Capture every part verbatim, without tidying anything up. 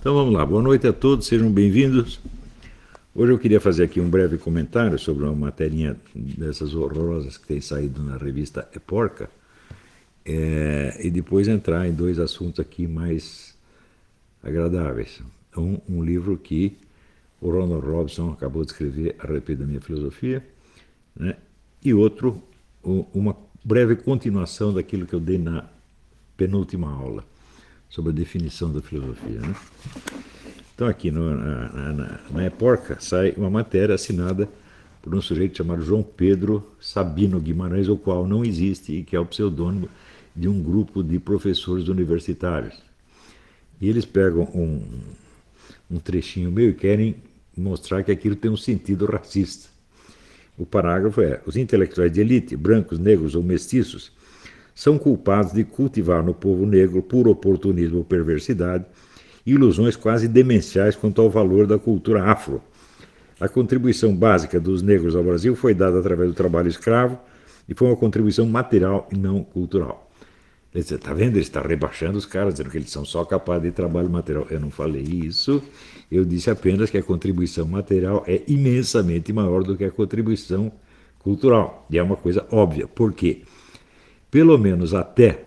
Então vamos lá, boa noite a todos, sejam bem-vindos. Hoje eu queria fazer aqui um breve comentário sobre uma materinha dessas horrorosas que tem saído na revista É Porca, é, e depois entrar em dois assuntos aqui mais agradáveis. Um, um livro que o Ronald Robson acabou de escrever a respeito da minha filosofia, né? E outro, uma breve continuação daquilo que eu dei na penúltima aula, sobre a definição da filosofia, né? Então aqui no, na, na, na É Porca sai uma matéria assinada por um sujeito chamado João Pedro Sabino Guimarães, o qual não existe e que é o pseudônimo de um grupo de professores universitários. E eles pegam um, um trechinho meu e querem mostrar que aquilo tem um sentido racista. O parágrafo é: os intelectuais de elite, brancos, negros ou mestiços, são culpados de cultivar no povo negro, por oportunismo ou perversidade, ilusões quase demenciais quanto ao valor da cultura afro. A contribuição básica dos negros ao Brasil foi dada através do trabalho escravo e foi uma contribuição material e não cultural. Você está vendo? Ele está rebaixando os caras, dizendo que eles são só capazes de trabalho material. Eu não falei isso, eu disse apenas que a contribuição material é imensamente maior do que a contribuição cultural. E é uma coisa óbvia. Por quê? Pelo menos até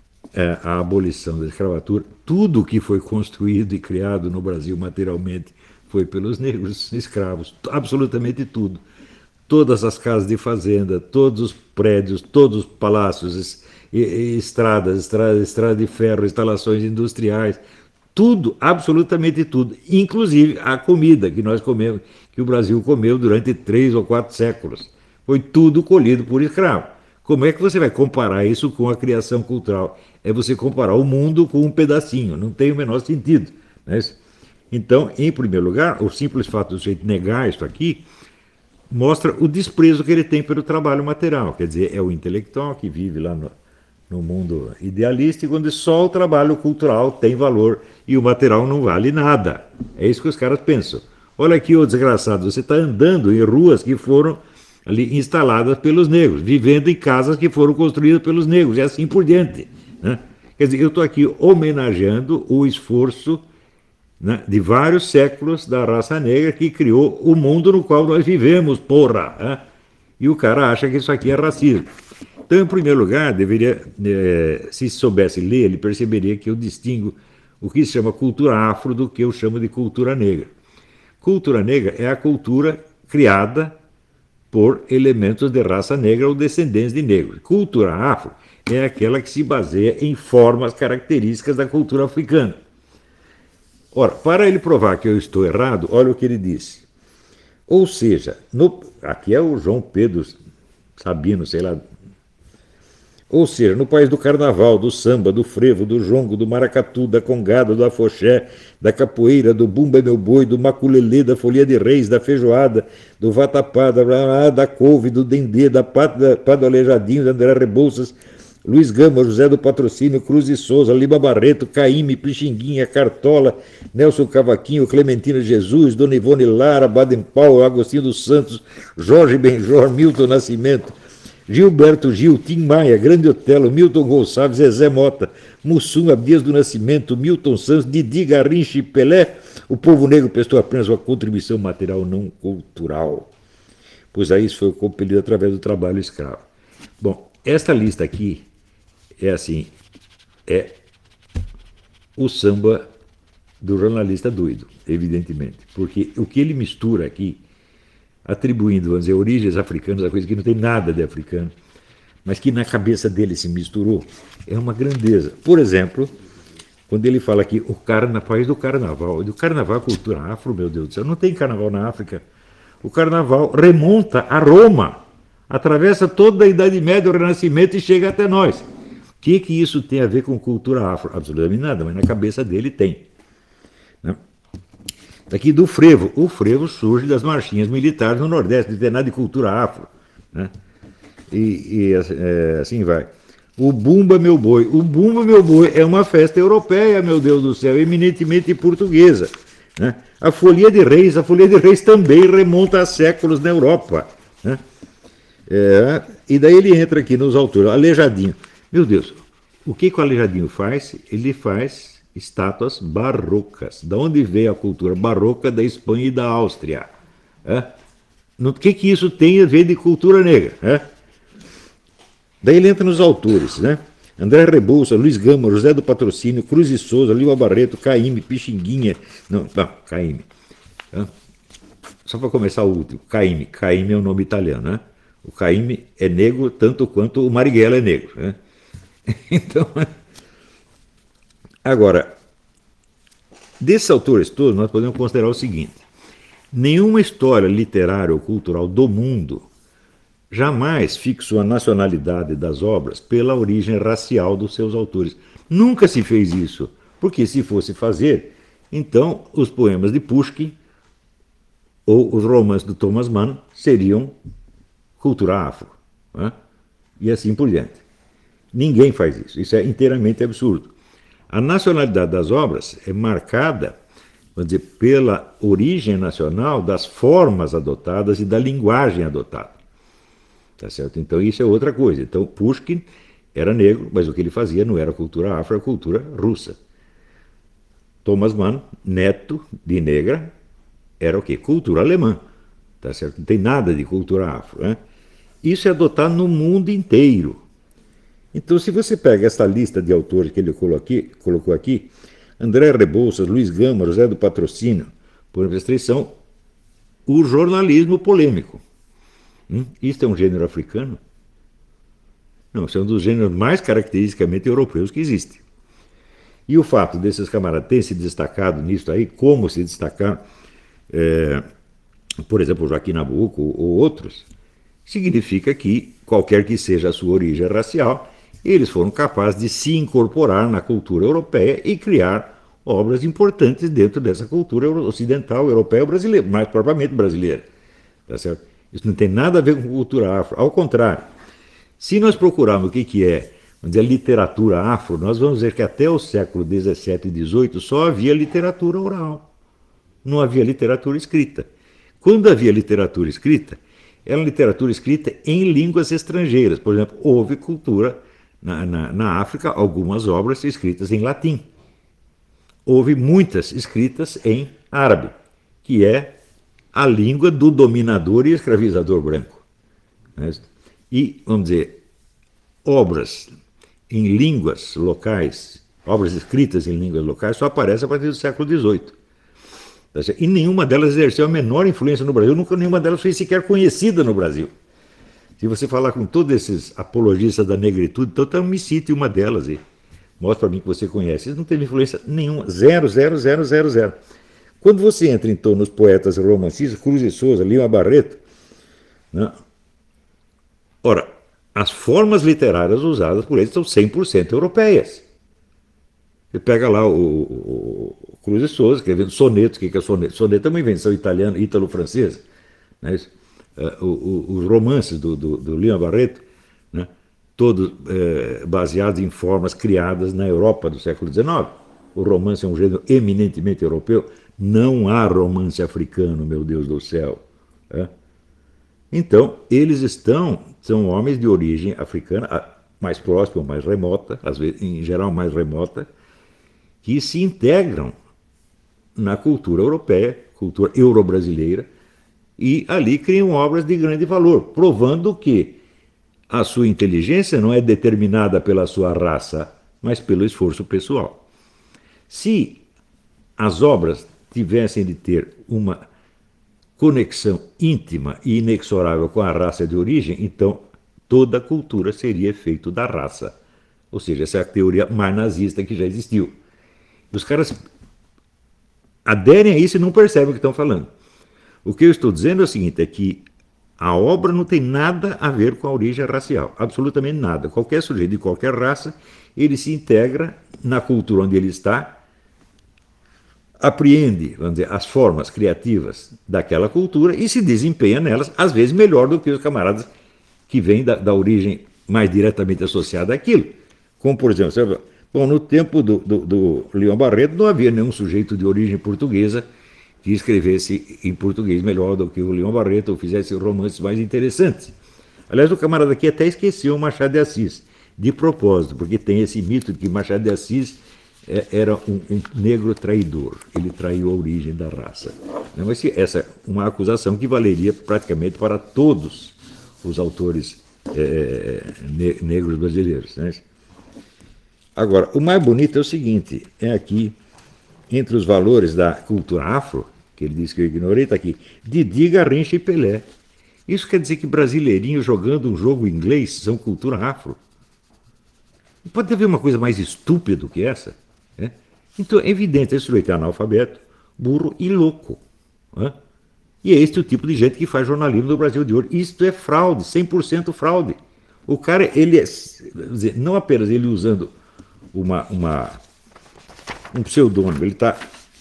é, a abolição da escravatura, tudo que foi construído e criado no Brasil materialmente foi pelos negros escravos, absolutamente tudo. Todas as casas de fazenda, todos os prédios, todos os palácios, e, e estradas, estradas, estradas de ferro, instalações industriais, tudo, absolutamente tudo, inclusive a comida que nós comemos, que o Brasil comeu durante três ou quatro séculos. Foi tudo colhido por escravo. Como é que você vai comparar isso com a criação cultural? É você comparar o mundo com um pedacinho, não tem o menor sentido, né? Então, em primeiro lugar, o simples fato do sujeito negar isso aqui mostra o desprezo que ele tem pelo trabalho material. Quer dizer, é o intelectual que vive lá no, no mundo idealístico, onde só o trabalho cultural tem valor e o material não vale nada. É isso que os caras pensam. Olha aqui, ô desgraçado, você está andando em ruas que foram ali instaladas pelos negros, vivendo em casas que foram construídas pelos negros, e assim por diante, né? Quer dizer, eu estou aqui homenageando o esforço, né, de vários séculos da raça negra que criou o mundo no qual nós vivemos, porra, né? E o cara acha que isso aqui é racismo. Então, em primeiro lugar, deveria, é, se soubesse ler, ele perceberia que eu distingo o que se chama cultura afro do que eu chamo de cultura negra. Cultura negra é a cultura criada por elementos de raça negra ou descendentes de negros. Cultura afro é aquela que se baseia em formas características da cultura africana. Ora, para ele provar que eu estou errado, olha o que ele disse. Ou seja, no, aqui é o João Pedro Sabino, sei lá. Ou seja, no país do carnaval, do samba, do frevo, do jongo, do maracatu, da congada, do afoxé, da capoeira, do bumba é meu boi, do maculelê, da folia de reis, da feijoada, do vatapá, da, da couve, do dendê, da pata, pá do aleijadinho, da André Rebouças, Luiz Gama, José do Patrocínio, Cruz de Souza, Lima Barreto, Caíme, Pixinguinha, Cartola, Nelson Cavaquinho, Clementina Jesus, Dona Ivone Lara, Baden Powell, Agostinho dos Santos, Jorge Benjor, Milton Nascimento, Gilberto Gil, Tim Maia, Grande Otelo, Milton Gonçalves, Zezé Mota, Mussum, Abdias do Nascimento, Milton Santos, Didi Garrincha e Pelé. O povo negro prestou apenas uma contribuição material não cultural, pois a isso foi compelido através do trabalho escravo. Bom, esta lista aqui é assim, é o samba do jornalista doido, evidentemente, porque o que ele mistura aqui, atribuindo, vamos dizer, origens africanas a coisa que não tem nada de africano, mas que na cabeça dele se misturou, é uma grandeza. Por exemplo, quando ele fala aqui, o carna, país do carnaval, do carnaval, cultura afro, meu Deus do céu, não tem carnaval na África. O carnaval remonta a Roma, atravessa toda a Idade Média, o Renascimento e chega até nós. O que, que isso tem a ver com cultura afro? Absolutamente nada, mas na cabeça dele tem, né? Daqui do frevo. O frevo surge das marchinhas militares no Nordeste, não tem nada de cultura afro, né? E, e é, assim vai. O Bumba Meu Boi. O Bumba Meu Boi é uma festa europeia, meu Deus do céu, eminentemente portuguesa, né? A Folia de Reis, a Folia de Reis também remonta a séculos na Europa, né? É, e daí ele entra aqui nos autores. Aleijadinho. Meu Deus, o que, que o Aleijadinho faz? Ele faz estátuas barrocas. Da onde veio a cultura barroca? Da Espanha e da Áustria. É? O que, que isso tem a ver de cultura negra? É? Daí ele entra nos autores, né? André Rebouças, Luiz Gama, José do Patrocínio, Cruz e Souza, Lima Barreto, Caíme, Pixinguinha. Não, não, Caíme. É? Só para começar o último, Caíme. Caíme é um nome italiano, né? O Caíme é negro tanto quanto o Marighella é negro. Né? Então, agora, desses autores todos, nós podemos considerar o seguinte: nenhuma história literária ou cultural do mundo jamais fixou a nacionalidade das obras pela origem racial dos seus autores. Nunca se fez isso, porque se fosse fazer, então os poemas de Pushkin ou os romances do Thomas Mann seriam cultura afro, né? E assim por diante. Ninguém faz isso, isso é inteiramente absurdo. A nacionalidade das obras é marcada, vamos dizer, pela origem nacional das formas adotadas e da linguagem adotada. Tá certo? Então isso é outra coisa. Então Pushkin era negro, mas o que ele fazia não era cultura afro, era cultura russa. Thomas Mann, neto de negra, era o quê? Cultura alemã. Tá certo? Não tem nada de cultura afro, né? Isso é adotado no mundo inteiro. Então, se você pega essa lista de autores que ele colocou aqui, colocou aqui André Rebouças, Luiz Gama, José do Patrocínio, por exemplo, são o jornalismo polêmico. Hum? Isso é um gênero africano? Não, isso é um dos gêneros mais caracteristicamente europeus que existe. E o fato desses camaradas terem se destacado nisso aí, como se destacar, é, por exemplo, o Joaquim Nabuco ou outros, significa que, qualquer que seja a sua origem racial, eles foram capazes de se incorporar na cultura europeia e criar obras importantes dentro dessa cultura ocidental, europeia ou brasileira, mais propriamente brasileira. Tá certo? Isso não tem nada a ver com cultura afro. Ao contrário, se nós procurarmos o que, que é, vamos dizer, literatura afro, nós vamos ver que até o século dezessete e dezoito só havia literatura oral. Não havia literatura escrita. Quando havia literatura escrita, era literatura escrita em línguas estrangeiras. Por exemplo, houve cultura na, na, na África, algumas obras escritas em latim. Houve muitas escritas em árabe, que é a língua do dominador e escravizador branco. E, vamos dizer, obras em línguas locais, obras escritas em línguas locais, só aparecem a partir do século dezoito. E nenhuma delas exerceu a menor influência no Brasil, nunca nenhuma delas foi sequer conhecida no Brasil. Se você falar com todos esses apologistas da negritude, então me cite uma delas aí. Mostra para mim que você conhece. Isso não teve influência nenhuma. Zero, zero, zero, zero, zero. Quando você entra, então, nos poetas romancistas, Cruz e Souza, Lima Barreto, né? Ora, as formas literárias usadas por eles são cem por cento europeias. Você pega lá o, o, o Cruz e Souza, escrevendo sonetos. O que é soneto? Soneto é uma invenção italiana, ítalo-francesa. Né? Uh, o, o, os romances do, do, do Lima Barreto, né? Todos eh, baseados em formas criadas na Europa do século dezenove. O romance é um gênero eminentemente europeu. Não há romance africano, meu Deus do céu. É? Então, eles estão, são homens de origem africana, mais próxima, mais remota, às vezes, em geral mais remota, que se integram na cultura europeia, cultura euro-brasileira, e ali criam obras de grande valor, provando que a sua inteligência não é determinada pela sua raça, mas pelo esforço pessoal. Se as obras tivessem de ter uma conexão íntima e inexorável com a raça de origem, então toda a cultura seria efeito da raça. Ou seja, essa é a teoria mais nazista que já existiu. Os caras aderem a isso e não percebem o que estão falando. O que eu estou dizendo é o seguinte, é que a obra não tem nada a ver com a origem racial, absolutamente nada. Qualquer sujeito de qualquer raça, ele se integra na cultura onde ele está, apreende, vamos dizer, as formas criativas daquela cultura e se desempenha nelas, às vezes melhor do que os camaradas que vêm da, da origem mais diretamente associada àquilo. Como, por exemplo, sabe, bom, no tempo do, do, do Lima Barreto não havia nenhum sujeito de origem portuguesa que escrevesse em português melhor do que o Lima Barreto ou fizesse romances mais interessantes. Aliás, o camarada aqui até esqueceu o Machado de Assis, de propósito, porque tem esse mito de que Machado de Assis era um, um negro traidor, ele traiu a origem da raça. Mas essa é uma acusação que valeria praticamente para todos os autores é, ne negros brasileiros. Né? Agora, o mais bonito é o seguinte, é aqui, entre os valores da cultura afro, que ele disse que eu ignorei, está aqui, Didi, Garrincha e Pelé. Isso quer dizer que brasileirinhos jogando um jogo inglês são cultura afro? Pode haver uma coisa mais estúpida do que essa? Né? Então, é evidente, esse sujeito é analfabeto, burro e louco. Né? E é este o tipo de gente que faz jornalismo no Brasil de hoje. Isto é fraude, cem por cento fraude. O cara, ele é, dizer, não apenas ele usando uma, uma, um pseudônimo, ele está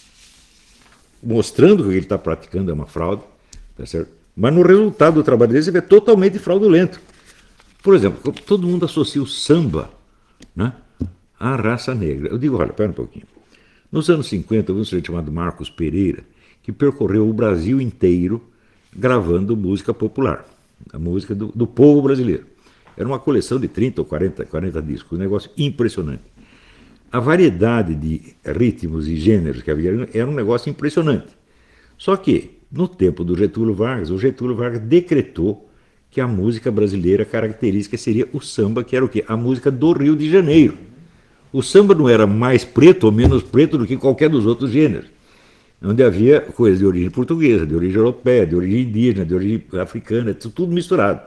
mostrando que ele está praticando é uma fraude, tá certo? Mas no resultado do trabalho dele, você vê totalmente fraudulento. Por exemplo, todo mundo associa o samba, né, à raça negra. Eu digo, olha, pera um pouquinho. Nos anos cinquenta, houve um sujeito chamado Marcos Pereira, que percorreu o Brasil inteiro gravando música popular, a música do, do povo brasileiro. Era uma coleção de trinta ou quarenta, quarenta discos, um negócio impressionante. A variedade de ritmos e gêneros que havia era um negócio impressionante. Só que, no tempo do Getúlio Vargas, o Getúlio Vargas decretou que a música brasileira característica seria o samba, que era o quê? A música do Rio de Janeiro. O samba não era mais preto ou menos preto do que qualquer dos outros gêneros, onde havia coisas de origem portuguesa, de origem europeia, de origem indígena, de origem africana, tudo misturado.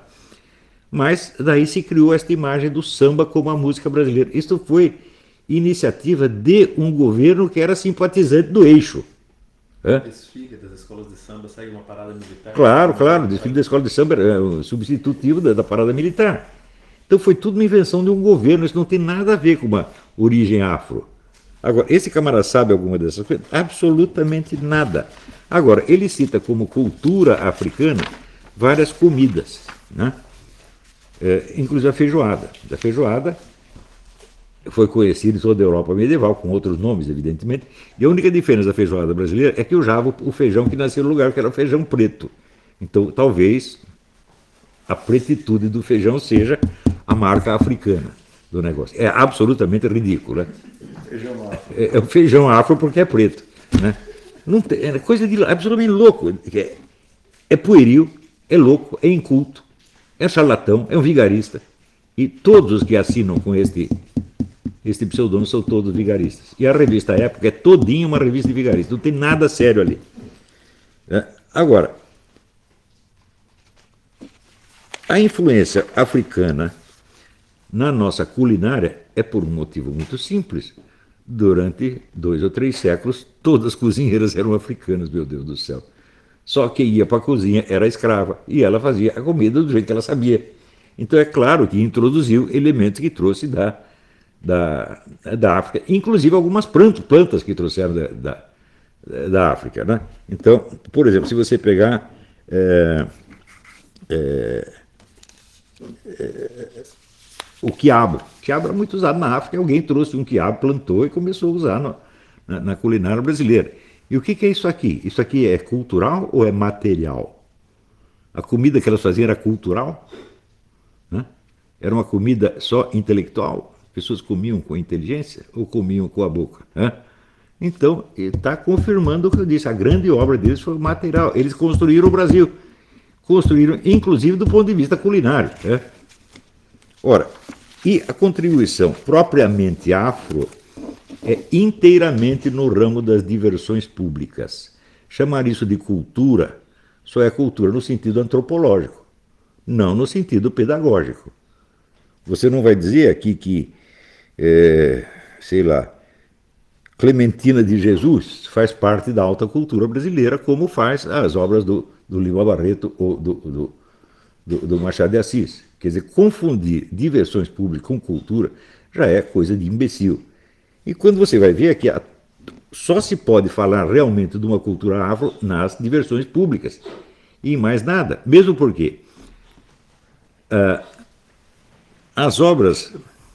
Mas daí se criou esta imagem do samba como a música brasileira. Isso foi iniciativa de um governo que era simpatizante do eixo. O desfile das escolas de samba segue uma parada militar? Claro, claro, o desfile da escola de samba é o substitutivo da, da parada militar. Então foi tudo uma invenção de um governo, isso não tem nada a ver com uma origem afro. Agora, esse camarada sabe alguma dessas coisas? Absolutamente nada. Agora, ele cita como cultura africana várias comidas, né? É, inclusive a feijoada. A feijoada foi conhecida em toda a Europa medieval, com outros nomes, evidentemente, e a única diferença da feijoada brasileira é que usava o feijão que nascia no lugar, que era o feijão preto. Então, talvez a pretitude do feijão seja a marca africana do negócio. É absolutamente ridículo, né? Feijão afro. É, é o feijão afro porque é preto, né? Não tem, é coisa de absolutamente louco. É, é pueril, é louco, é inculto, é charlatão, é um vigarista. E todos os que assinam com este, este pseudônimo são todos vigaristas. E a revista Época é todinha uma revista de vigaristas. Não tem nada sério ali. É, agora, a influência africana na nossa culinária é por um motivo muito simples. Durante dois ou três séculos, todas as cozinheiras eram africanas, meu Deus do céu. Só quem ia para a cozinha era a escrava, e ela fazia a comida do jeito que ela sabia. Então é claro que introduziu elementos que trouxe da, da, da África, inclusive algumas plantas que trouxeram da, da, da África, né? Então, por exemplo, se você pegar é, é, é, o quiabo, o quiabo era muito usado na África, alguém trouxe um quiabo, plantou e começou a usar no, na, na culinária brasileira. E o que, que é isso aqui? Isso aqui é cultural ou é material? A comida que elas faziam era cultural? Né? Era uma comida só intelectual? As pessoas comiam com inteligência ou comiam com a boca? Né? Então, está confirmando o que eu disse. A grande obra deles foi material. Eles construíram o Brasil. Construíram, inclusive, do ponto de vista culinário. Né? Ora, e a contribuição propriamente afro é inteiramente no ramo das diversões públicas. Chamar isso de cultura só é cultura no sentido antropológico, não no sentido pedagógico. Você não vai dizer aqui que, é, sei lá, Clementina de Jesus faz parte da alta cultura brasileira, como faz as obras do, do Lima Barreto ou do, do, do, do Machado de Assis. Quer dizer, confundir diversões públicas com cultura já é coisa de imbecil. E quando você vai ver aqui, só se pode falar realmente de uma cultura afro nas diversões públicas. E mais nada. Mesmo porque uh, as obras,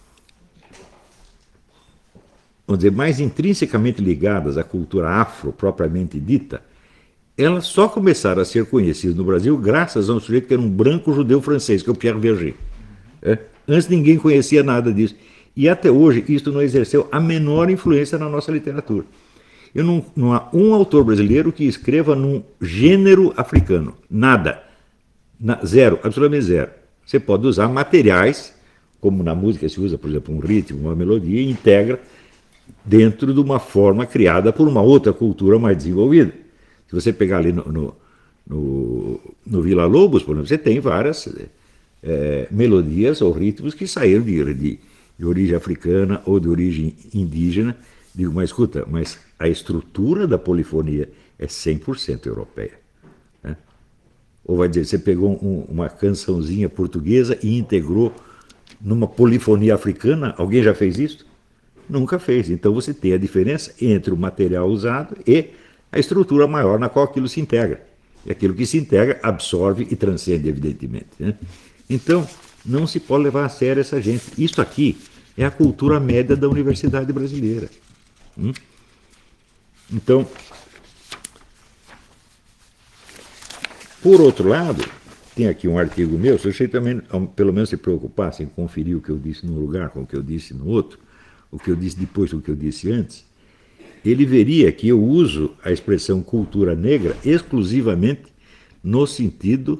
vamos dizer, mais intrinsecamente ligadas à cultura afro, propriamente dita, elas só começaram a ser conhecidas no Brasil graças a um sujeito que era um branco judeu francês, que é o Pierre Verger. É? Antes ninguém conhecia nada disso. E até hoje isso não exerceu a menor influência na nossa literatura. Eu não, não há um autor brasileiro que escreva num gênero africano. Nada. Na, zero, absolutamente zero. Você pode usar materiais, como na música se usa, por exemplo, um ritmo, uma melodia, e integra dentro de uma forma criada por uma outra cultura mais desenvolvida. Se você pegar ali no, no, no, no Vila Lobos, por exemplo, você tem várias é, melodias ou ritmos que saíram de, de, de origem africana ou de origem indígena. Digo, mas escuta, mas a estrutura da polifonia é cem por cento europeia. Né? Ou vai dizer, você pegou um, uma cançãozinha portuguesa e integrou numa polifonia africana? Alguém já fez isso? Nunca fez. Então você tem a diferença entre o material usado e a estrutura maior na qual aquilo se integra. E aquilo que se integra absorve e transcende, evidentemente. Né? Então, não se pode levar a sério essa gente. Isso aqui é a cultura média da universidade brasileira. Hum? Então, por outro lado, tem aqui um artigo meu, se você também, pelo menos se preocupasse em conferir o que eu disse num lugar com o que eu disse no outro, o que eu disse depois do que eu disse antes, ele veria que eu uso a expressão cultura negra exclusivamente no sentido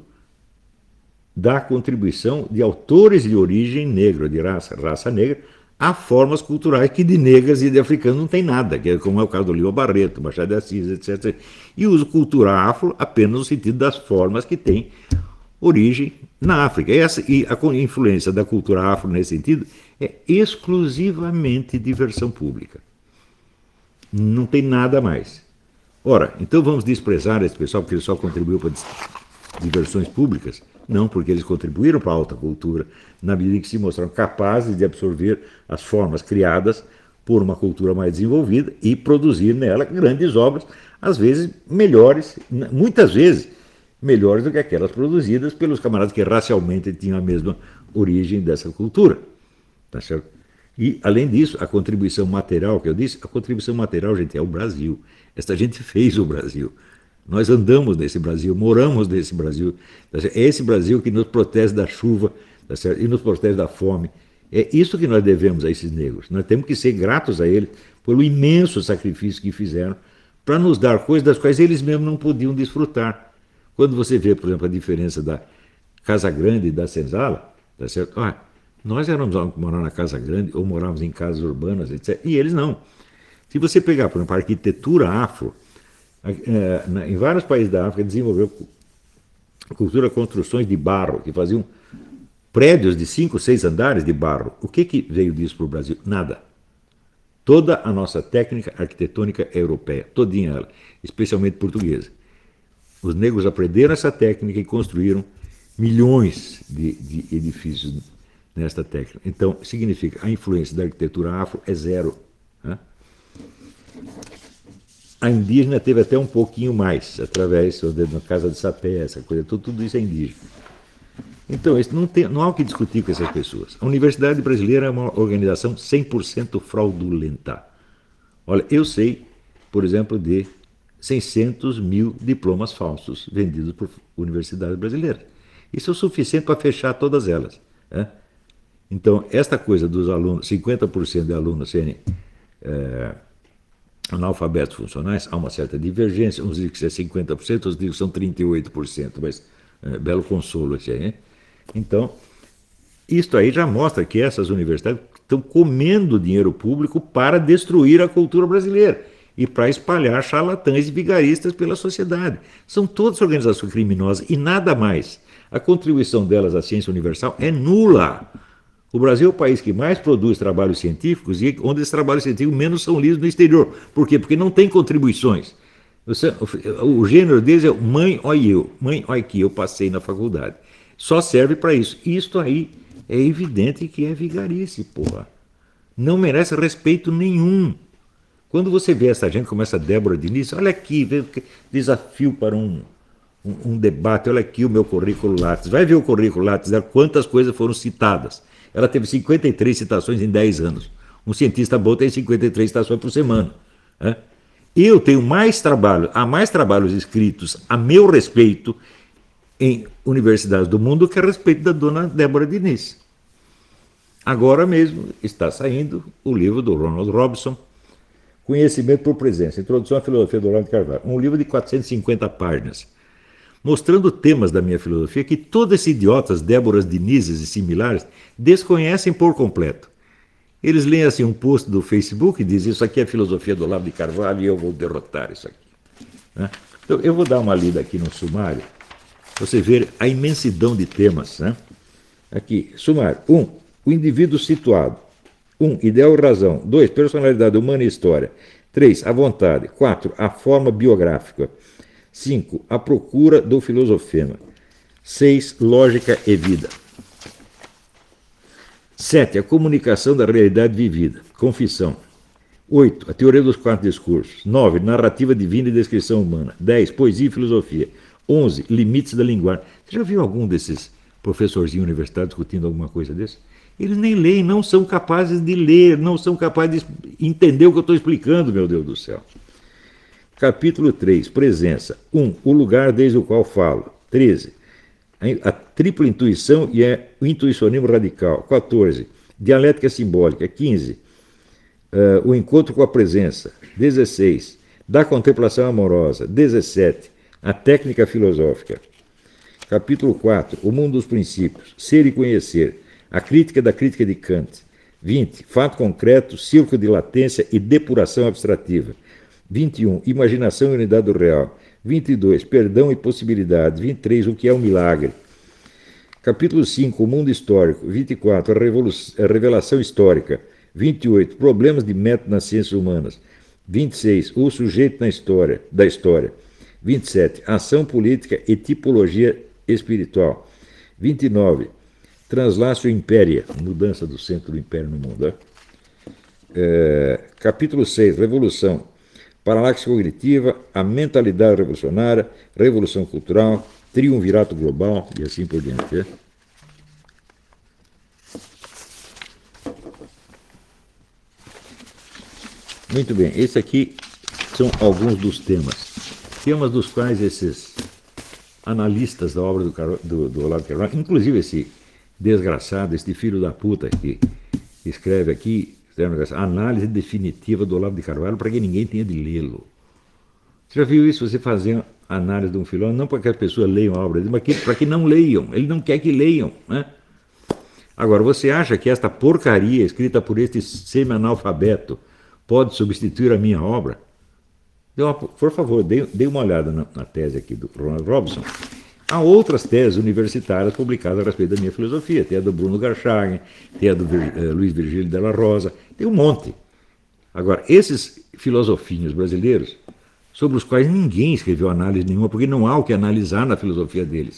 da contribuição de autores de origem negra, de raça, raça negra, a formas culturais que de negras e de africanos não tem nada, que é como é o caso do Lima Barreto, Machado de Assis, etcétera. E uso cultura afro apenas no sentido das formas que têm origem na África. E, essa, e a influência da cultura afro nesse sentido é exclusivamente diversão pública. Não tem nada mais. Ora, então vamos desprezar esse pessoal porque ele só contribuiu para diversões públicas? Não, porque eles contribuíram para a alta cultura, na medida em que se mostraram capazes de absorver as formas criadas por uma cultura mais desenvolvida e produzir nela grandes obras, às vezes melhores, muitas vezes melhores do que aquelas produzidas pelos camaradas que racialmente tinham a mesma origem dessa cultura. Tá certo? E, além disso, a contribuição material, que eu disse, a contribuição material, gente, é o Brasil. Esta gente fez o Brasil. Nós andamos nesse Brasil, moramos nesse Brasil. Tá certo? É esse Brasil que nos protege da chuva, tá certo? E nos protege da fome. É isso que nós devemos a esses negros. Nós temos que ser gratos a eles pelo imenso sacrifício que fizeram para nos dar coisas das quais eles mesmos não podiam desfrutar. Quando você vê, por exemplo, a diferença da Casa Grande e da Senzala, tá certo? Ah, nós éramos morar na Casa Grande ou morávamos em casas urbanas, etcétera. E eles não. Se você pegar, por exemplo, a arquitetura afro, é, na, em vários países da África desenvolveu cultura, construções de barro, que faziam prédios de cinco, seis andares de barro. O que, que veio disso para o Brasil? Nada. Toda a nossa técnica arquitetônica é europeia, todinha ela, especialmente portuguesa. Os negros aprenderam essa técnica e construíram milhões de, de edifícios nesta técnica. Então, significa a influência da arquitetura afro é zero. Né? A indígena teve até um pouquinho mais, através da Casa de Sapé, essa coisa, tudo, tudo isso é indígena. Então, isso não, tem, não há o que discutir com essas pessoas. A Universidade Brasileira é uma organização cem por cento fraudulenta. Olha, eu sei, por exemplo, de seiscentos mil diplomas falsos vendidos por universidades brasileiras. Isso é o suficiente para fechar todas elas. Né? Então, esta coisa dos alunos, cinquenta por cento de alunos serem é, analfabetos funcionais, há uma certa divergência. Uns dizem que é cinquenta por cento, outros dizem que são trinta e oito por cento, mas é, belo consolo isso aí. Hein? Então, isto aí já mostra que essas universidades estão comendo dinheiro público para destruir a cultura brasileira e para espalhar charlatães e vigaristas pela sociedade. São todas organizações criminosas e nada mais. A contribuição delas à ciência universal é nula. O Brasil é o país que mais produz trabalhos científicos e onde esses trabalhos científicos menos são lidos no exterior. Por quê? Porque não tem contribuições. O gênero deles é mãe, olha eu, mãe, olha que eu passei na faculdade. Só serve para isso. Isto aí é evidente que é vigarice, porra. Não merece respeito nenhum. Quando você vê essa gente como essa Débora Diniz, olha aqui, desafio para um, um, um debate, olha aqui o meu currículo Lattes. Vai ver o currículo Lattes, quantas coisas foram citadas. Ela teve cinquenta e três citações em dez anos. Um cientista bom tem cinquenta e três citações por semana. Né? Eu tenho mais trabalho, há mais trabalhos escritos a meu respeito em universidades do mundo que a respeito da dona Débora Diniz. Agora mesmo está saindo o livro do Ronald Robson, Conhecimento por Presença, Introdução à Filosofia do Olavo de Carvalho. Um livro de quatrocentas e cinquenta páginas, mostrando temas da minha filosofia que todos esses idiotas, Déboras Dinizes e similares, desconhecem por completo. Eles leem assim um post do Facebook e dizem: isso aqui é a filosofia do Olavo de Carvalho e eu vou derrotar isso aqui. Né? Então, eu vou dar uma lida aqui no sumário, para você ver a imensidão de temas. Né? Aqui, sumário. Um, o indivíduo situado. Um, ideal e razão. Dois, personalidade humana e história. Três, a vontade. Quatro, a forma biográfica. Cinco, a procura do filosofema. Seis, lógica e vida. Sete, a comunicação da realidade vivida. Confissão. Oito, a teoria dos quatro discursos. Nove, narrativa divina e descrição humana. Dez, poesia e filosofia. Onze, limites da linguagem. Você já viu algum desses professorzinhos universitários discutindo alguma coisa desse? Eles nem leem, não são capazes de ler, não são capazes de entender o que eu estou explicando, meu Deus do céu. Capítulo três, presença. um. Um, o lugar desde o qual falo. treze. A tripla intuição e o intuicionismo radical. quatorze. Dialética simbólica. quinze. Uh, o encontro com a presença. dezesseis. Da contemplação amorosa. dezessete. A técnica filosófica. Capítulo quatro. O mundo dos princípios. Ser e conhecer. A crítica da crítica de Kant. vinte. Fato concreto, círculo de latência e depuração abstrativa. vinte e um. Imaginação e unidade do real. vinte e dois. Perdão e possibilidade. vinte e três. O que é um milagre. Capítulo cinco. O mundo histórico. vinte e quatro. A, a revelação histórica. vinte e oito. Problemas de método nas ciências humanas. vinte e seis. O sujeito na história, da história. vinte e sete. Ação política e tipologia espiritual. vinte e nove. Translácio Impéria, mudança do centro do império no mundo. Né? É, capítulo seis, Revolução, Paralaxe Cognitiva, a Mentalidade Revolucionária, Revolução Cultural, Triunvirato Global e assim por diante. Né? Muito bem, esse aqui são alguns dos temas. Temas dos quais esses analistas da obra do, do, do Olavo de Carvalho, inclusive esse desgraçado, esse filho da puta que escreve aqui, análise definitiva do Olavo de Carvalho, para que ninguém tenha de lê-lo. Você já viu isso? Você fazer análise de um filósofo, não para que as pessoas leiam a obra dele, mas para que não leiam. Ele não quer que leiam. Né? Agora, você acha que esta porcaria escrita por este semi-analfabeto pode substituir a minha obra? Uma, por favor, dê, dê uma olhada na, na tese aqui do Ronald Robson. Há outras teses universitárias publicadas a respeito da minha filosofia. Tem a do Bruno Garchagen, tem a do uh, Luiz Virgílio Della Rosa, tem um monte. Agora, esses filosofinhos brasileiros, sobre os quais ninguém escreveu análise nenhuma, porque não há o que analisar na filosofia deles,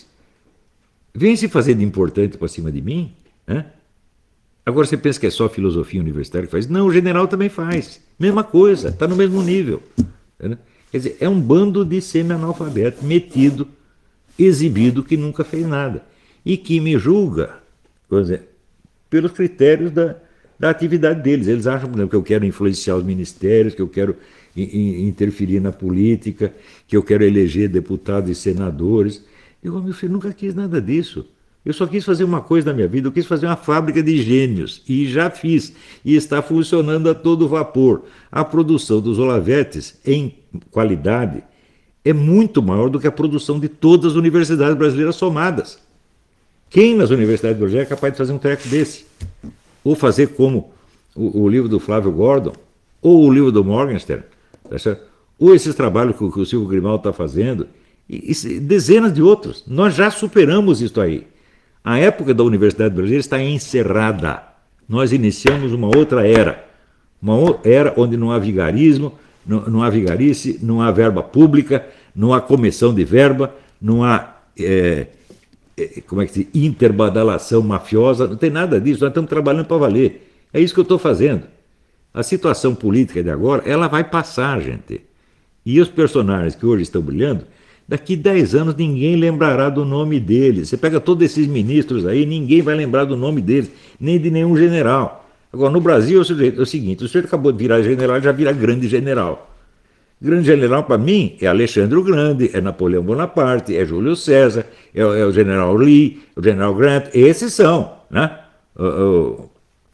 vem se fazer de importante para cima de mim? Né? Agora você pensa que é só filosofia universitária que faz? Não, o general também faz. Mesma coisa, está no mesmo nível. Né? Quer dizer, é um bando de semi-analfabeto metido, exibido, que nunca fez nada. E que me julga, por exemplo, pelos critérios da, da atividade deles. Eles acham, por exemplo, que eu quero influenciar os ministérios, que eu quero in, interferir na política, que eu quero eleger deputados e senadores. Eu, meu filho, nunca quis nada disso. Eu só quis fazer uma coisa na minha vida, eu quis fazer uma fábrica de gênios, e já fiz, e está funcionando a todo vapor. A produção dos Olavetes, em qualidade, é muito maior do que a produção de todas as universidades brasileiras somadas. Quem nas universidades brasileiras é capaz de fazer um treco desse? Ou fazer como o, o livro do Flávio Gordon, ou o livro do Morgenstern, tá certo? Ou esses trabalhos que, que o Silvio Grimaldi está fazendo, e, e dezenas de outros. Nós já superamos isso aí. A época da Universidade Brasileira está encerrada. Nós iniciamos uma outra era. Uma era onde não há vigarismo, não, não há vigarice, não há verba pública, não há comissão de verba, não há é, é, como é que se diz? Interbadalação mafiosa, não tem nada disso. Nós estamos trabalhando para valer. É isso que eu estou fazendo. A situação política de agora, ela vai passar, gente. E os personagens que hoje estão brilhando, daqui dez anos ninguém lembrará do nome deles. Você pega todos esses ministros aí, ninguém vai lembrar do nome deles, nem de nenhum general. Agora, no Brasil é o seguinte, o sujeito acabou de virar general, já vira grande general. Grande general, para mim, é Alexandre o Grande, é Napoleão Bonaparte, é Júlio César, é, é o general Lee, o general Grant, esses são. Né? O, o,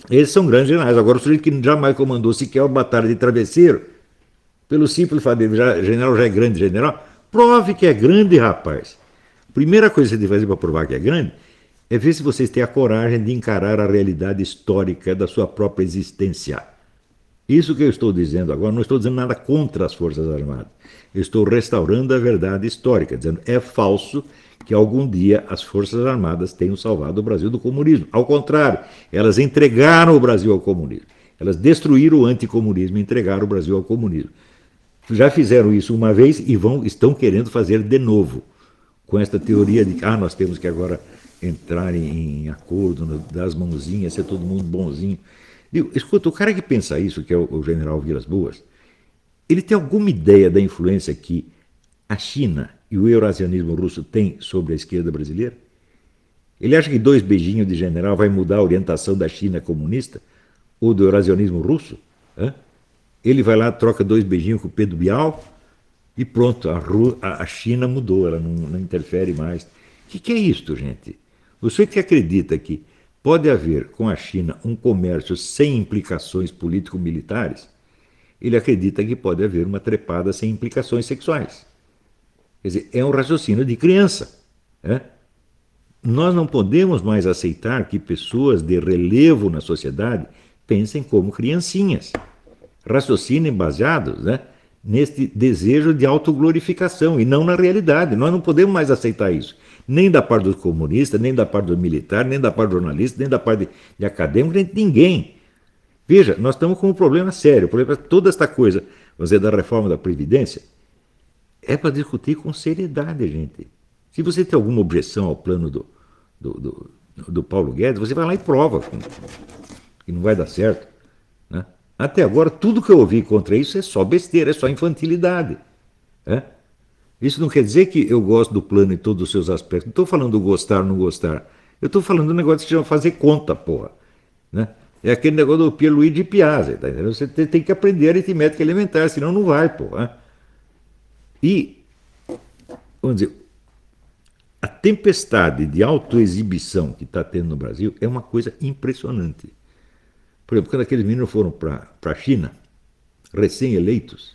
Esses são grandes generais. Agora, o sujeito que jamais comandou sequer uma batalha de travesseiro, pelo simples fato de já, general já é grande general, prove que é grande, rapaz. Primeira coisa que você tem que fazer para provar que é grande é ver se vocês têm a coragem de encarar a realidade histórica da sua própria existência. Isso que eu estou dizendo agora, não estou dizendo nada contra as Forças Armadas. Eu estou restaurando a verdade histórica, dizendo é falso que algum dia as Forças Armadas tenham salvado o Brasil do comunismo. Ao contrário, elas entregaram o Brasil ao comunismo. Elas destruíram o anticomunismo e entregaram o Brasil ao comunismo. Já fizeram isso uma vez e vão, estão querendo fazer de novo, com esta teoria de que ah, nós temos que agora entrar em, em acordo, dar as mãozinhas, ser todo mundo bonzinho. Digo, escuta, o cara que pensa isso, que é o, o general Vilas Boas, ele tem alguma ideia da influência que a China e o eurasianismo russo têm sobre a esquerda brasileira? Ele acha que dois beijinhos de general vai mudar a orientação da China comunista ou do eurasianismo russo? Hã? Ele vai lá, troca dois beijinhos com o Pedro Bial e pronto, a, Ru, a, a China mudou, ela não, não interfere mais. O que, que é isto, gente? Você que acredita que pode haver com a China um comércio sem implicações político-militares, ele acredita que pode haver uma trepada sem implicações sexuais. Quer dizer, é um raciocínio de criança. Né? Nós não podemos mais aceitar que pessoas de relevo na sociedade pensem como criancinhas. Raciocinem baseados, né, neste desejo de autoglorificação e não na realidade. Nós não podemos mais aceitar isso. Nem da parte dos comunistas, nem da parte dos militares, nem da parte dos jornalistas, nem da parte de, de acadêmicos, nem de ninguém. Veja, nós estamos com um problema sério. O problema é toda esta coisa, vamos dizer, da reforma da Previdência, é para discutir com seriedade, gente. Se você tem alguma objeção ao plano do, do, do, do Paulo Guedes, você vai lá e prova que não vai dar certo. Né? Até agora, tudo que eu ouvi contra isso é só besteira, é só infantilidade. Né? Isso não quer dizer que eu gosto do plano em todos os seus aspectos. Não estou falando do gostar ou não gostar. Eu estou falando do negócio que se chama fazer conta, porra. Né? É aquele negócio do Pierluigi Piazza. Tá entendendo? Você tem que aprender aritmética elementar, senão não vai, porra. E, vamos dizer, a tempestade de autoexibição que está tendo no Brasil é uma coisa impressionante. Por exemplo, quando aqueles meninos foram para a China, recém-eleitos,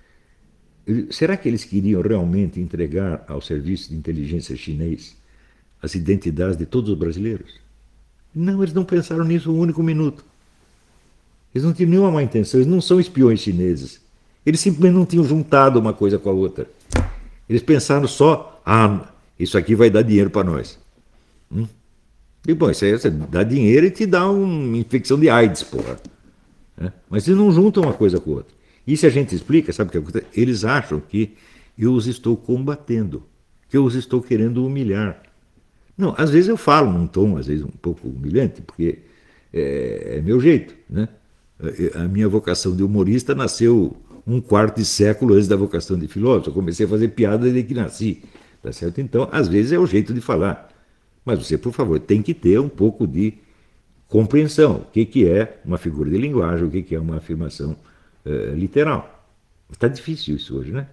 será que eles queriam realmente entregar ao serviço de inteligência chinês as identidades de todos os brasileiros? Não, eles não pensaram nisso um único minuto. Eles não tinham nenhuma má intenção, eles não são espiões chineses. Eles simplesmente não tinham juntado uma coisa com a outra. Eles pensaram só, ah, isso aqui vai dar dinheiro para nós. Hum? E bom, isso aí você dá dinheiro e te dá uma infecção de AIDS, porra. É? Mas eles não juntam uma coisa com a outra. E se a gente explica, sabe o que acontece? Eles acham que eu os estou combatendo, que eu os estou querendo humilhar. Não, às vezes eu falo num tom, às vezes um pouco humilhante, porque é, é meu jeito, né? A minha vocação de humorista nasceu um quarto de século antes da vocação de filósofo. Eu comecei a fazer piada desde que nasci, tá certo? Então, às vezes é o jeito de falar. Mas você, por favor, tem que ter um pouco de compreensão. O que, que é uma figura de linguagem, o que, que é uma afirmação uh, literal. Está difícil isso hoje, né?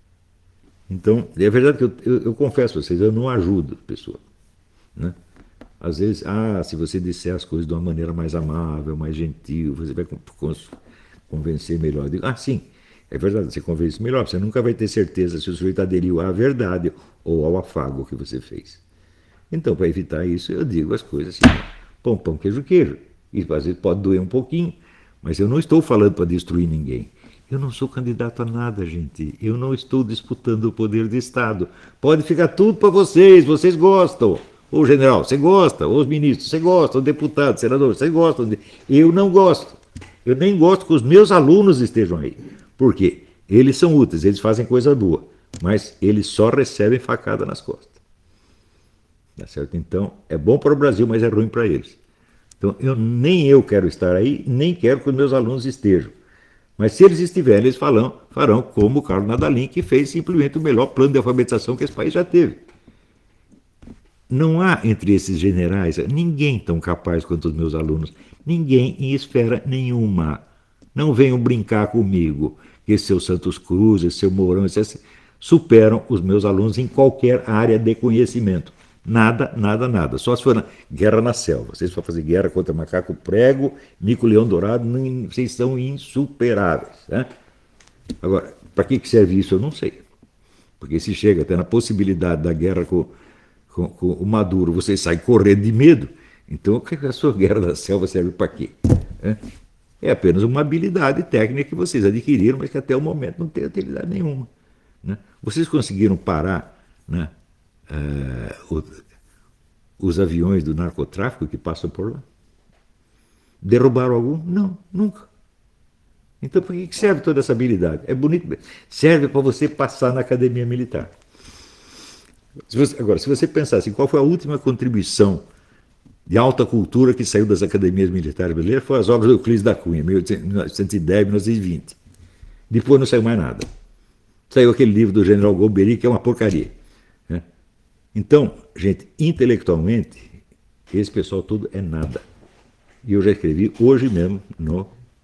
Então, é verdade que eu, eu, eu confesso a vocês, eu não ajudo a pessoa. Né? Às vezes, ah, se você disser as coisas de uma maneira mais amável, mais gentil, você vai convencer melhor. Eu digo, ah, sim, é verdade, você convence melhor. Você nunca vai ter certeza se o sujeito aderiu à verdade ou ao afago que você fez. Então, para evitar isso, eu digo as coisas assim, pão, pão, queijo, queijo. Isso às vezes pode doer um pouquinho, mas eu não estou falando para destruir ninguém. Eu não sou candidato a nada, gente. Eu não estou disputando o poder de Estado. Pode ficar tudo para vocês, vocês gostam. Ô general, você gosta, os ministros, você gosta, o deputado, o senador, você gosta. Eu não gosto. Eu nem gosto que os meus alunos estejam aí. Por quê? Eles são úteis, eles fazem coisa boa, mas eles só recebem facada nas costas. Tá certo? Então, é bom para o Brasil, mas é ruim para eles. Então, eu, nem eu quero estar aí, nem quero que os meus alunos estejam. Mas se eles estiverem, eles farão, farão como o Carlos Nadalim, que fez simplesmente o melhor plano de alfabetização que esse país já teve. Não há entre esses generais ninguém tão capaz quanto os meus alunos. Ninguém em esfera nenhuma. Não venham brincar comigo que esse seu Santos Cruz, esse seu Mourão, esses superam os meus alunos em qualquer área de conhecimento. Nada, nada, nada. Só se for na guerra na selva. Vocês for fazer guerra contra macaco prego, mico-leão dourado, não, vocês são insuperáveis. Né? Agora, para que serve isso eu não sei. Porque se chega até na possibilidade da guerra com, com, com o Maduro, vocês saem correndo de medo. Então, a sua guerra da selva serve para quê? É apenas uma habilidade técnica que vocês adquiriram, mas que até o momento não tem utilidade nenhuma. Né? Vocês conseguiram parar, né, uh, o, os aviões do narcotráfico que passam por lá? Derrubaram algum? Não, nunca. Então, por que serve toda essa habilidade? É bonito. Serve para você passar na academia militar. Se você, agora, se você pensar assim, qual foi a última contribuição de alta cultura que saiu das academias militares brasileiras, foi as obras do Euclides da Cunha, mil novecentos e dez, mil novecentos e vinte. Depois não saiu mais nada. Saiu aquele livro do general Golbery, que é uma porcaria. Né? Então, gente, intelectualmente, esse pessoal todo é nada. E eu já escrevi hoje mesmo no,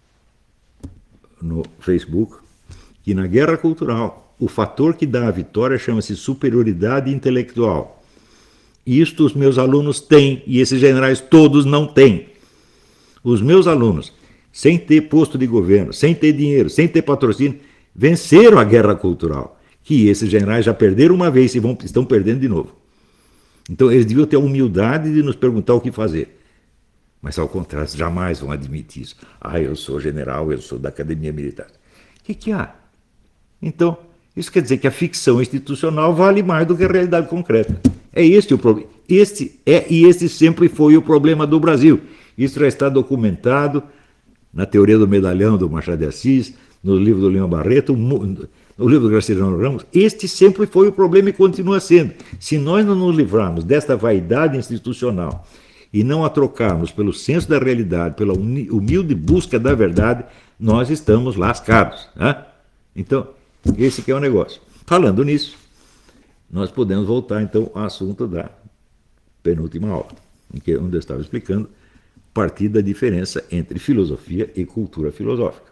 no Facebook que na guerra cultural o fator que dá a vitória chama-se superioridade intelectual. Isto os meus alunos têm, e esses generais todos não têm. Os meus alunos, sem ter posto de governo, sem ter dinheiro, sem ter patrocínio, venceram a guerra cultural, que esses generais já perderam uma vez e vão, estão perdendo de novo. Então eles deviam ter a humildade de nos perguntar o que fazer. Mas ao contrário, jamais vão admitir isso. Ah, eu sou general, eu sou da academia militar. O que, que há? Então, isso quer dizer que a ficção institucional vale mais do que a realidade concreta. É este o problema. Este é e este sempre foi o problema do Brasil. Isso já está documentado na teoria do medalhão do Machado de Assis, no livro do Leão Barreto, no livro do Graciliano Ramos. Este sempre foi o problema e continua sendo. Se nós não nos livrarmos desta vaidade institucional e não a trocarmos pelo senso da realidade, pela humilde busca da verdade, nós estamos lascados. Né? Então, esse que é o negócio. Falando nisso, nós podemos voltar então ao assunto da penúltima aula, em que, onde eu estava explicando a partir da diferença entre filosofia e cultura filosófica.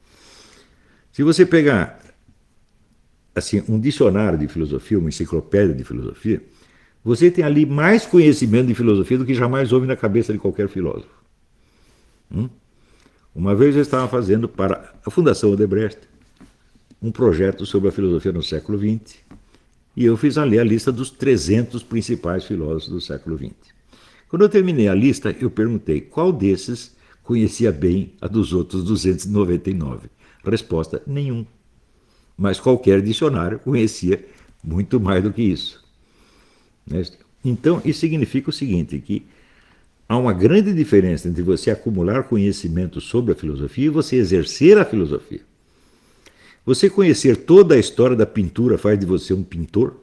Se você pegar assim, um dicionário de filosofia, uma enciclopédia de filosofia, você tem ali mais conhecimento de filosofia do que jamais houve na cabeça de qualquer filósofo. Hum? Uma vez eu estava fazendo para a Fundação Odebrecht um projeto sobre a filosofia no século vinte, e eu fiz ali a lista dos trezentos principais filósofos do século vinte. Quando eu terminei a lista, eu perguntei qual desses conhecia bem a dos outros duzentos e noventa e nove. Resposta, nenhum. Mas qualquer dicionário conhecia muito mais do que isso. Então, isso significa o seguinte, que há uma grande diferença entre você acumular conhecimento sobre a filosofia e você exercer a filosofia. Você conhecer toda a história da pintura faz de você um pintor?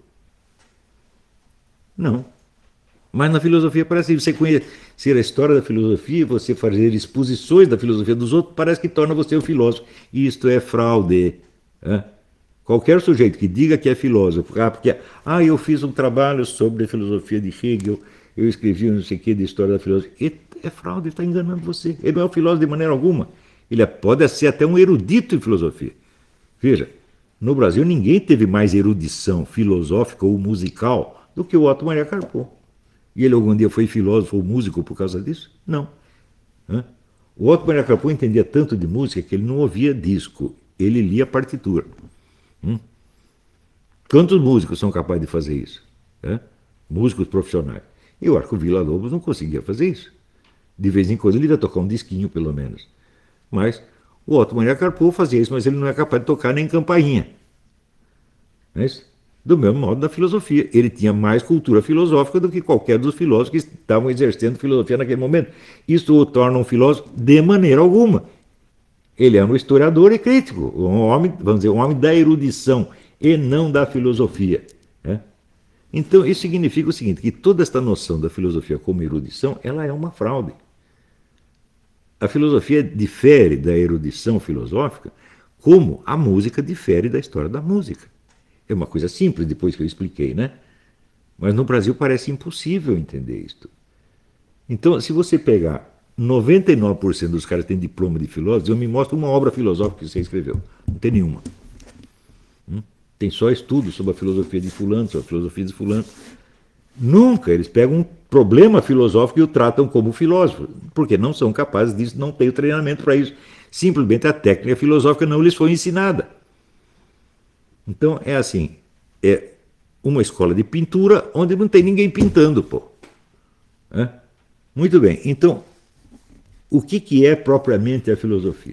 Não. Mas na filosofia parece que você conhecer a história da filosofia, você fazer exposições da filosofia dos outros, parece que torna você um filósofo. E isto é fraude. É? Qualquer sujeito que diga que é filósofo, ah, porque ah, eu fiz um trabalho sobre a filosofia de Hegel, eu escrevi não sei o que de história da filosofia, é fraude, ele está enganando você. Ele não é um filósofo de maneira alguma. Ele pode ser até um erudito em filosofia. Veja, no Brasil ninguém teve mais erudição filosófica ou musical do que o Otto Maria Carpo. E ele algum dia foi filósofo ou músico por causa disso? Não. O Otto Maria Carpo entendia tanto de música que ele não ouvia disco, ele lia partitura. Hum? Quantos músicos são capazes de fazer isso? É? Músicos profissionais. E o Arco Villa-Lobos não conseguia fazer isso. De vez em quando ele ia tocar um disquinho, pelo menos. Mas o Otto Maria Carpo fazia isso, mas ele não é capaz de tocar nem campainha. Não é isso? Do mesmo modo da filosofia. Ele tinha mais cultura filosófica do que qualquer dos filósofos que estavam exercendo filosofia naquele momento. Isso o torna um filósofo de maneira alguma. Ele é um historiador e crítico, um homem, vamos dizer, um homem da erudição e não da filosofia. Né? Então, isso significa o seguinte, que toda esta noção da filosofia como erudição, ela é uma fraude. A filosofia difere da erudição filosófica como a música difere da história da música. É uma coisa simples, depois que eu expliquei, né? Mas no Brasil parece impossível entender isto. Então, se você pegar noventa e nove por cento dos caras que têm diploma de filósofo, eu me mostro uma obra filosófica que você escreveu. Não tem nenhuma. Hum? Tem só estudos sobre a filosofia de fulano, sobre a filosofia de fulano. Nunca. Eles pegam um problema filosófico e o tratam como filósofo, porque não são capazes disso, não têm o treinamento para isso. Simplesmente a técnica filosófica não lhes foi ensinada. Então é assim, é uma escola de pintura onde não tem ninguém pintando, pô. É? Muito bem, então, o que, que é propriamente a filosofia?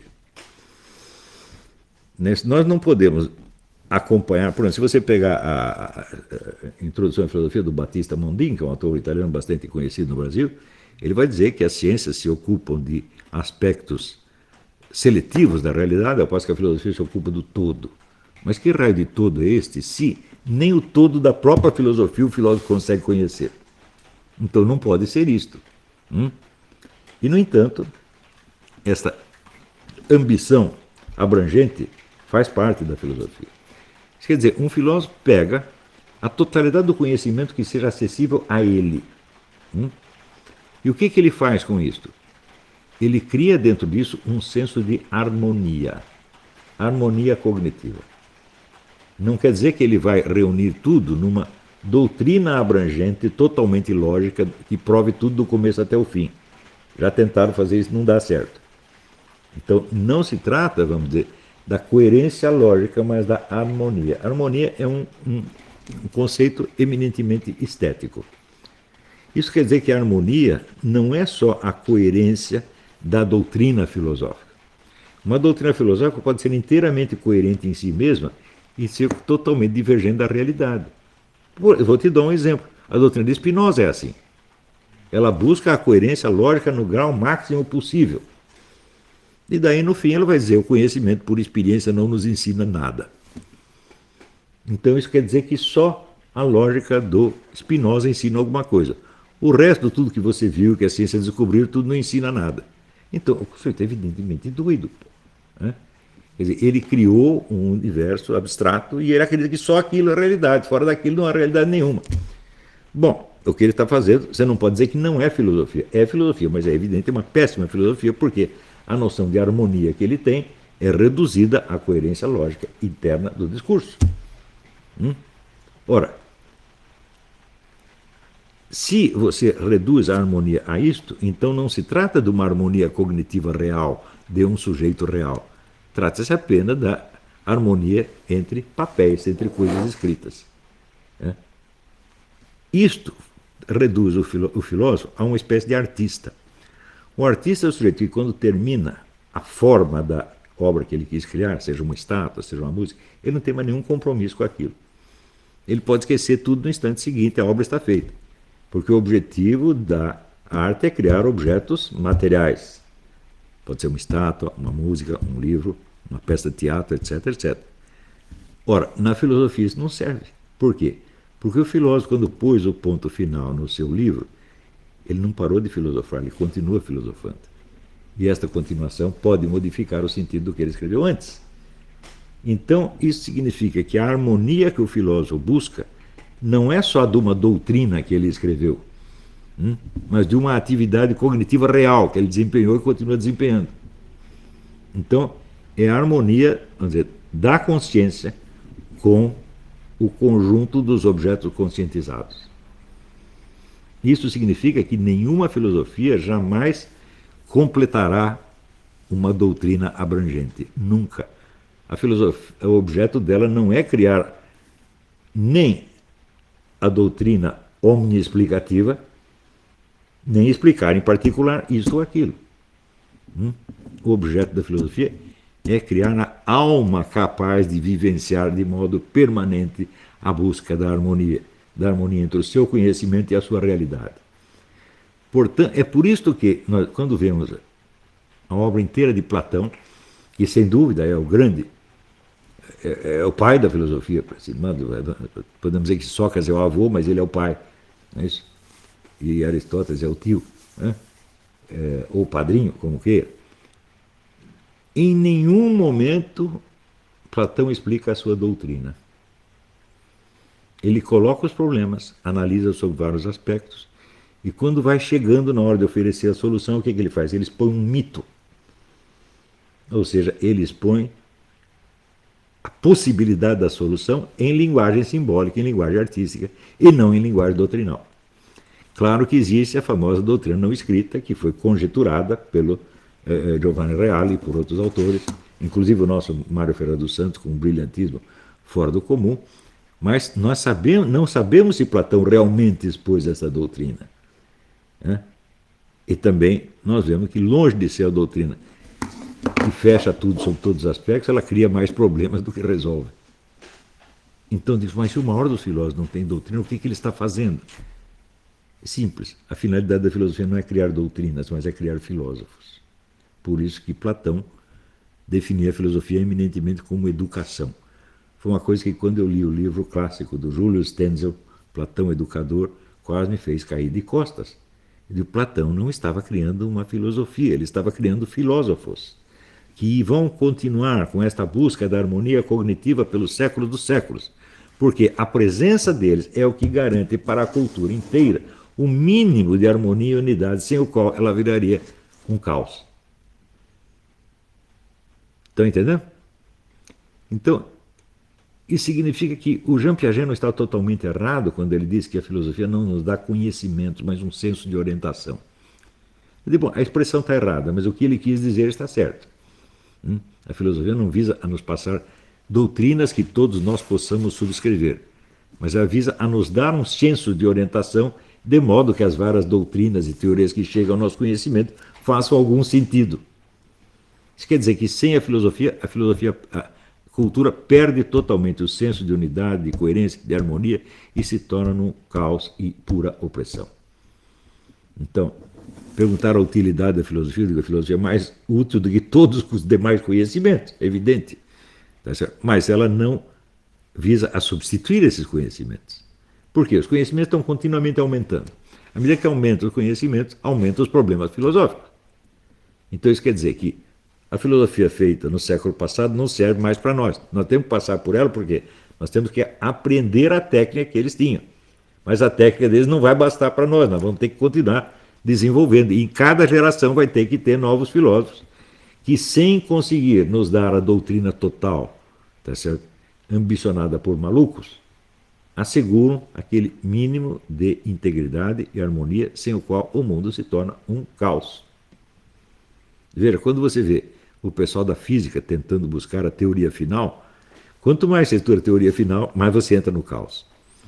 Nós não podemos acompanhar, por exemplo, se você pegar a, a, a Introdução à Filosofia do Battista Mondin, que é um autor italiano bastante conhecido no Brasil, ele vai dizer que as ciências se ocupam de aspectos seletivos da realidade, ao passo que a filosofia se ocupa do todo. Mas que raio de todo é este, se nem o todo da própria filosofia o filósofo consegue conhecer? Então não pode ser isto. Hum? E, no entanto, esta ambição abrangente faz parte da filosofia. Isso quer dizer, um filósofo pega a totalidade do conhecimento que seja acessível a ele. Hum? E o que, que ele faz com isto? Ele cria dentro disso um senso de harmonia. Harmonia cognitiva. Não quer dizer que ele vai reunir tudo numa doutrina abrangente, totalmente lógica, que prove tudo do começo até o fim. Já tentaram fazer isso, não dá certo. Então, não se trata, vamos dizer, da coerência lógica, mas da harmonia. Harmonia é um, um, um conceito eminentemente estético. Isso quer dizer que a harmonia não é só a coerência da doutrina filosófica. Uma doutrina filosófica pode ser inteiramente coerente em si mesma e ser totalmente divergente da realidade. Eu vou te dar um exemplo. A doutrina de Spinoza é assim. Ela busca a coerência lógica no grau máximo possível. E daí, no fim, ela vai dizer: o conhecimento por experiência não nos ensina nada. Então, isso quer dizer que só a lógica do Spinoza ensina alguma coisa. O resto, tudo que você viu, que a ciência descobriu, tudo não ensina nada. Então, o sujeito é evidentemente doido. Né? Quer dizer, ele criou um universo abstrato e ele acredita que só aquilo é realidade, fora daquilo não há realidade nenhuma. Bom, o que ele está fazendo, você não pode dizer que não é filosofia. É filosofia, mas é evidente, é uma péssima filosofia, porque a noção de harmonia que ele tem é reduzida à coerência lógica interna do discurso. Hum? Ora, se você reduz a harmonia a isto, então não se trata de uma harmonia cognitiva real, de um sujeito real. Trata-se apenas da harmonia entre papéis, entre coisas escritas. É? Isto reduz o, filó o filósofo a uma espécie de artista. O artista é o sujeito que, quando termina a forma da obra que ele quis criar, seja uma estátua, seja uma música, ele não tem mais nenhum compromisso com aquilo. Ele pode esquecer tudo no instante seguinte, a obra está feita. Porque o objetivo da arte é criar objetos materiais. Pode ser uma estátua, uma música, um livro, uma peça de teatro, etc, etcétera. Ora, na filosofia isso não serve. Por quê? Porque o filósofo, quando pôs o ponto final no seu livro, ele não parou de filosofar, ele continua filosofando. E esta continuação pode modificar o sentido do que ele escreveu antes. Então, isso significa que a harmonia que o filósofo busca não é só de uma doutrina que ele escreveu, hum? mas de uma atividade cognitiva real que ele desempenhou e continua desempenhando. Então, é a harmonia, vamos dizer, da consciência com o conjunto dos objetos conscientizados. Isso significa que nenhuma filosofia jamais completará uma doutrina abrangente. Nunca. A filosofia, o objeto dela não é criar nem a doutrina omniexplicativa, nem explicar em particular isso ou aquilo. Hum? O objeto da filosofia é criar a alma capaz de vivenciar de modo permanente a busca da harmonia, da harmonia entre o seu conhecimento e a sua realidade. Portanto, é por isso que nós, quando vemos a obra inteira de Platão, que sem dúvida é o grande, é, é o pai da filosofia, podemos dizer que Sócrates é o avô, mas ele é o pai, não é isso? E Aristóteles é o tio, né? É, ou padrinho, como queira. Em nenhum momento Platão explica a sua doutrina. Ele coloca os problemas, analisa sobre vários aspectos, e quando vai chegando na hora de oferecer a solução, o que, que ele faz? Ele expõe um mito. Ou seja, ele expõe a possibilidade da solução em linguagem simbólica, em linguagem artística, e não em linguagem doutrinal. Claro que existe a famosa doutrina não escrita, que foi conjeturada pelo eh, Giovanni Reale e por outros autores, inclusive o nosso Mário Ferreira dos Santos, com um brilhantismo fora do comum, mas nós sabemos, não sabemos se Platão realmente expôs essa doutrina. Né? E também nós vemos que, longe de ser a doutrina que fecha tudo sobre todos os aspectos, ela cria mais problemas do que resolve. Então diz, mas se o maior dos filósofos não tem doutrina, o que, que ele está fazendo? Simples. A finalidade da filosofia não é criar doutrinas, mas é criar filósofos. Por isso que Platão definia a filosofia eminentemente como educação. Foi uma coisa que, quando eu li o livro clássico do Júlio Stenzel, Platão Educador, quase me fez cair de costas. E Platão não estava criando uma filosofia, ele estava criando filósofos que vão continuar com esta busca da harmonia cognitiva pelos séculos dos séculos, porque a presença deles é o que garante para a cultura inteira o mínimo de harmonia e unidade, sem o qual ela viraria um caos. Estão entendendo? Então, isso significa que o Jean Piaget não está totalmente errado quando ele diz que a filosofia não nos dá conhecimento, mas um senso de orientação. Eu digo, bom, a expressão está errada, mas o que ele quis dizer está certo. Hum? A filosofia não visa a nos passar doutrinas que todos nós possamos subscrever, mas ela visa a nos dar um senso de orientação, de modo que as várias doutrinas e teorias que chegam ao nosso conhecimento façam algum sentido. Isso quer dizer que sem a filosofia, a filosofia, a cultura perde totalmente o senso de unidade, de coerência, de harmonia e se torna num caos e pura opressão. Então, perguntar a utilidade da filosofia, eu digo, a filosofia é mais útil do que todos os demais conhecimentos, é evidente. Tá certo? Mas ela não visa a substituir esses conhecimentos. Por quê? Os conhecimentos estão continuamente aumentando. À medida que aumentam os conhecimentos, aumentam os problemas filosóficos. Então isso quer dizer que a filosofia feita no século passado não serve mais para nós. Nós temos que passar por ela porque nós temos que aprender a técnica que eles tinham. Mas a técnica deles não vai bastar para nós, nós vamos ter que continuar desenvolvendo. E em cada geração vai ter que ter novos filósofos que, sem conseguir nos dar a doutrina total, tá certo? Ambicionada por malucos, asseguram aquele mínimo de integridade e harmonia sem o qual o mundo se torna um caos. Veja, quando você vê o pessoal da física tentando buscar a teoria final, quanto mais você estuda a teoria final, mais você entra no caos.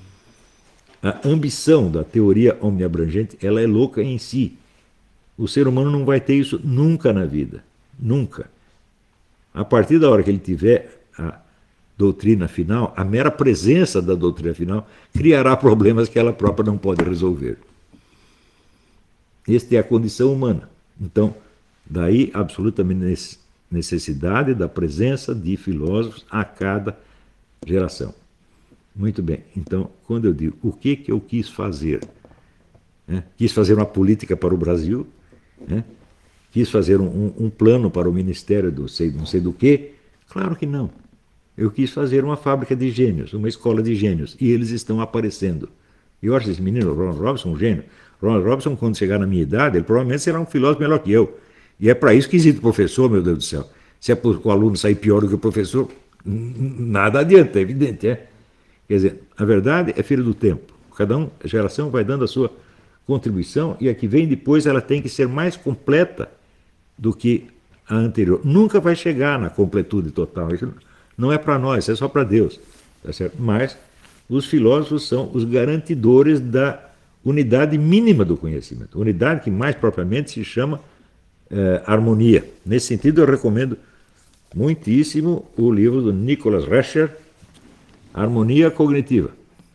A ambição da teoria omniabrangente, ela é louca em si. O ser humano não vai ter isso nunca na vida. Nunca. A partir da hora que ele tiver a doutrina final, a mera presença da doutrina final criará problemas que ela própria não pode resolver. Esta é a condição humana. Então, daí absolutamente necessidade da presença de filósofos a cada geração. Muito bem, então, quando eu digo o que, que eu quis fazer, né? Quis fazer uma política para o Brasil, né? Quis fazer um, um plano para o Ministério do sei, não sei do quê, claro que não. Eu quis fazer uma fábrica de gênios, uma escola de gênios, e eles estão aparecendo. E eu acho esse menino, Ronald Robson, um gênio. Ronald Robson, quando chegar na minha idade, ele provavelmente será um filósofo melhor que eu. E é para isso que existe o professor, meu Deus do céu. Se é para o aluno sair pior do que o professor, nada adianta, é evidente, é? Quer dizer, a verdade é filha do tempo. Cada um, a geração vai dando a sua contribuição e a que vem depois ela tem que ser mais completa do que a anterior. Nunca vai chegar na completude total. Isso não é para nós, é só para Deus. Tá certo? Mas os filósofos são os garantidores da unidade mínima do conhecimento. Unidade que mais propriamente se chama eh, harmonia. Nesse sentido, eu recomendo muitíssimo o livro do Nicholas Rescher, Harmonia Cognitiva.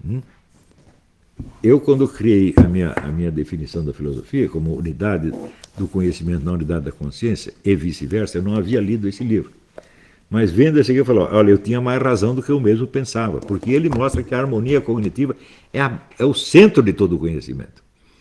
Eu, quando criei a minha, a minha definição da filosofia como unidade do conhecimento na unidade da consciência e vice-versa, eu não havia lido esse livro. Mas vendo esse aqui, eu falei, olha, eu tinha mais razão do que eu mesmo pensava, porque ele mostra que a harmonia cognitiva é, a, é o centro de todo o conhecimento.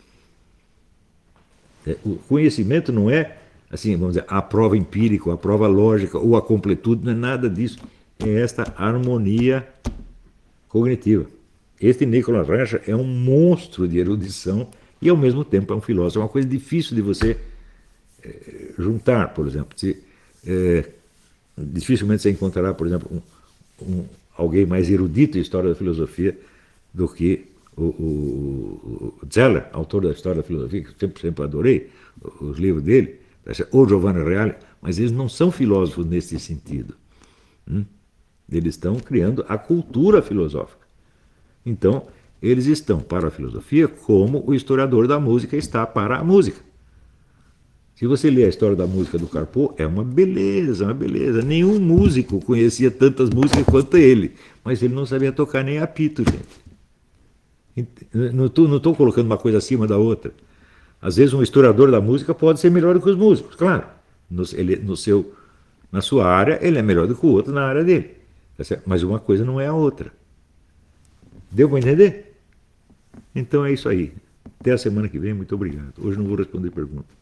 É, o conhecimento não é, assim, vamos dizer, a prova empírica, a prova lógica ou a completude, não é nada disso. É esta harmonia cognitiva. Este Nicholas Rescher é um monstro de erudição e, ao mesmo tempo, é um filósofo. É uma coisa difícil de você é, juntar, por exemplo. Se, é, dificilmente você encontrará, por exemplo, um, um, alguém mais erudito em história da filosofia do que o, o, o Zeller, autor da História da Filosofia, que eu sempre, sempre adorei os livros dele, ou Giovanni Reale, mas eles não são filósofos nesse sentido. Hum? Eles estão criando a cultura filosófica. Então, eles estão para a filosofia como o historiador da música está para a música. Se você ler a história da música do Carpo, é uma beleza, uma beleza. Nenhum músico conhecia tantas músicas quanto ele, mas ele não sabia tocar nem apito, gente. Não estou colocando uma coisa acima da outra. Às vezes um historiador da música pode ser melhor do que os músicos, claro. No, ele, no seu, na sua área, ele é melhor do que o outro na área dele. Mas uma coisa não é a outra. Deu para entender? Então é isso aí. Até a semana que vem, muito obrigado. Hoje não vou responder perguntas.